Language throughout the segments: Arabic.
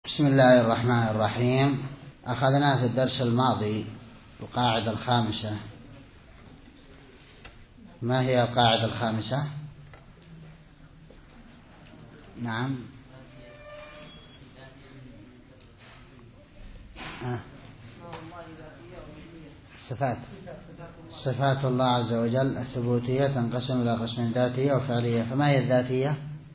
بسم الله الرحمن الرحيم. أخذنا في الدرس الماضي القاعدة الخامسة. ما هي القاعدة الخامسة؟ نعم. صفات الله عز وجل الثبوتية تنقسم إلى قسمين: ذاتية وفعلية. فما هي الذاتية؟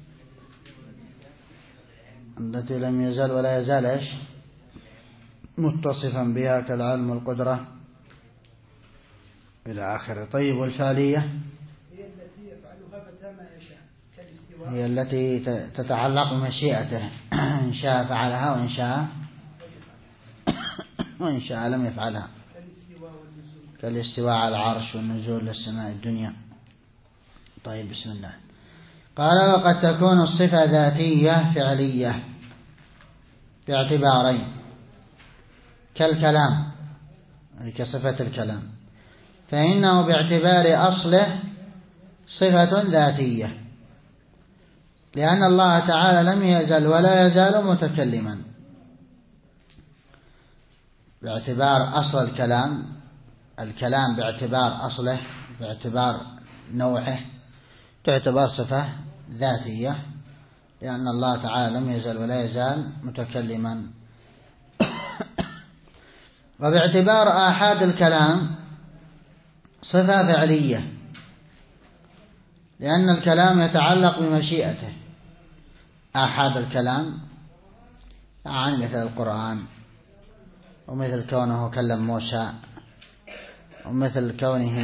التي لم يزل ولا يزال متصفا بها كالعلم والقدرة إلى آخره. طيب، والفعلية؟ هي التي يفعلها متى ما يشاء كالاستواء. هي التي تتعلق بمشيئته، إن شاء فعلها وإن شاء لم يفعلها، كالاستواء على العرش والنزول للسماء الدنيا. طيب، بسم الله. قال: وقد تكون الصفة ذاتية فعلية باعتبارين: كالكلام، كصفة الكلام، فإنه باعتبار أصله صفة ذاتية، لأن الله تعالى لم يزل ولا يزال متكلما. باعتبار أصل الكلام باعتبار أصله، باعتبار نوعه، تعتبر صفة ذاتية، لأن الله تعالى لم يزل ولا يزال متكلما. وباعتبار آحاد الكلام صفة فعلية، لأن الكلام يتعلق بمشيئته. آحاد الكلام يعني مثل القرآن، ومثل كونه كلم موسى، ومثل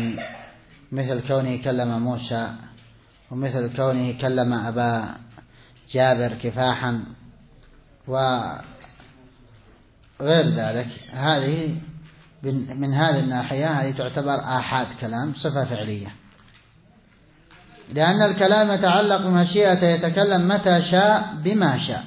كونه كلم موسى، ومثل كونه كلم أبا جابر كفاحا وغير ذلك. هذه من هذه الناحية هذه تعتبر آحاد كلام صفة فعلية، لأن الكلام يتعلق بمشيئته، يتكلم متى شاء بما شاء،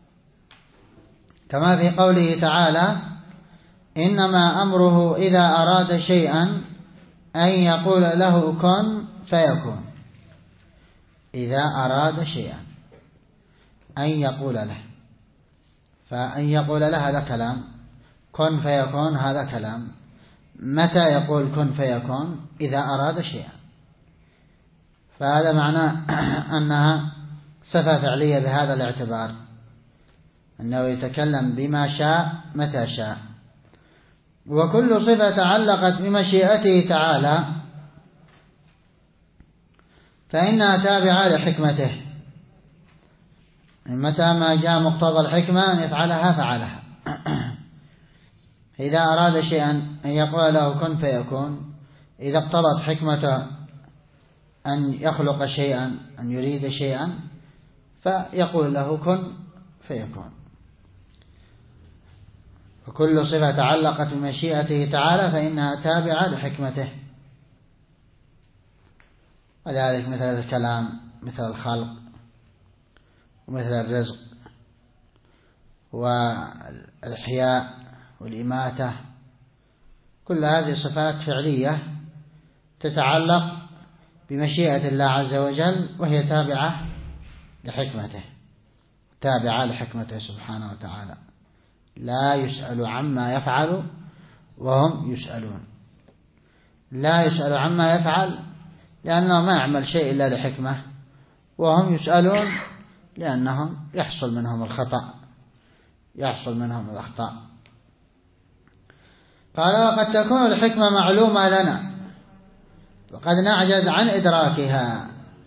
كما في قوله تعالى: إنما أمره إذا أراد شيئا أن يقول له كن فيكون. إذا أراد شيئا أن يقول له، فأن يقول له هذا كلام، كن فيكون هذا كلام. متى يقول كن فيكون؟ إذا أراد شيئا. فهذا معناه أنها صفة فعلية بهذا الاعتبار، أنه يتكلم بما شاء متى شاء. وكل صفة تعلقت بمشيئته تعالى فإنها تابعة لحكمته، متى ما جاء مقتضى الحكمة أن يفعلها فعلها. إذا أراد شيئا أن يقول له كن فيكون، إذا اقتضت حكمته أن يخلق شيئا، أن يريد شيئا، فيقول له كن فيكون. وكل صفة تعلقت بمشيئته تعالى فإنها تابعة لحكمته. وذلك مثل الكلام، مثل الخلق، ومثل الرزق، والإحياء والإماتة. كل هذه صفات فعلية تتعلق بمشيئة الله عز وجل، وهي تابعة لحكمته سبحانه وتعالى. لا يسأل عما يفعل وهم يسألون. لا يسأل عما يفعل لأنه ما يعمل شيء إلا لحكمة، وهم يسألون لأنهم يحصل منهم الخطأ، يحصل منهم الأخطاء. قال: وقد تكون الحكمة معلومة لنا وقد نعجز عن إدراكها،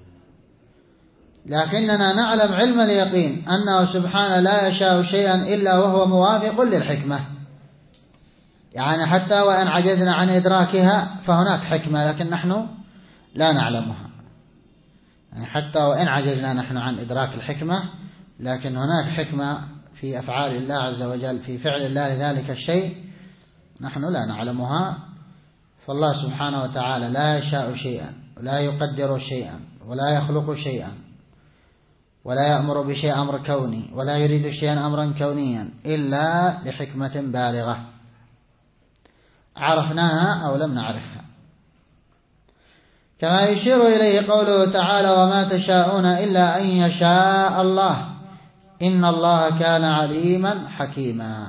لكننا نعلم علم اليقين أنه سبحانه لا يشاء شيئا إلا وهو موافق للحكمة. يعني حتى وإن عجزنا عن إدراكها فهناك حكمة، لكن نحن لا نعلمها. يعني حتى وإن عجزنا نحن عن إدراك الحكمة، لكن هناك حكمة في أفعال الله عز وجل، في فعل الله ذلك الشيء نحن لا نعلمها. فالله سبحانه وتعالى لا يشاء شيئا، ولا يقدر شيئا، ولا يخلق شيئا، ولا يأمر بشيء أمر كوني، ولا يريد شيئا أمرا كونيا إلا لحكمة بالغة عرفناها أو لم نعرفها. كما يشير إليه قوله تعالى: وما تشاءون إلا أن يشاء الله إن الله كان عليما حكيما.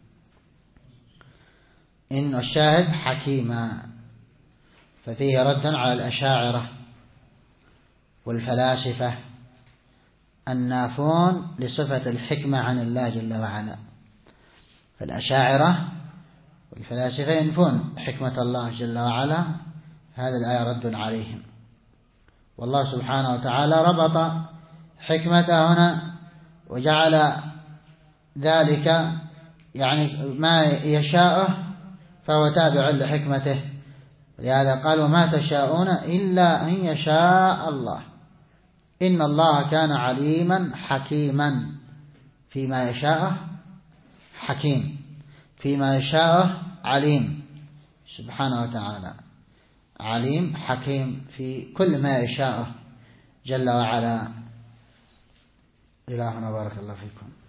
إن الشاهد حكيما، ففيه رد على الأشاعرة والفلاسفة النافون لصفة الحكمة عن الله جل وعلا. فالأشاعرة والفلاسفة ينفون حكمة الله جل وعلا، هذا الآية رد عليهم. والله سبحانه وتعالى ربط حكمته هنا وجعل ذلك يعني ما يشاءه فهو تابع لحكمته، لهذا قال وما تشاءون إلا أن يشاء الله. إن الله كان عليما حكيما، فيما يشاءه حكيم، فيما يشاءه عليم سبحانه وتعالى، عليم حكيم في كل ما يشاءه جل وعلا. إلهنا بارك الله فيكم.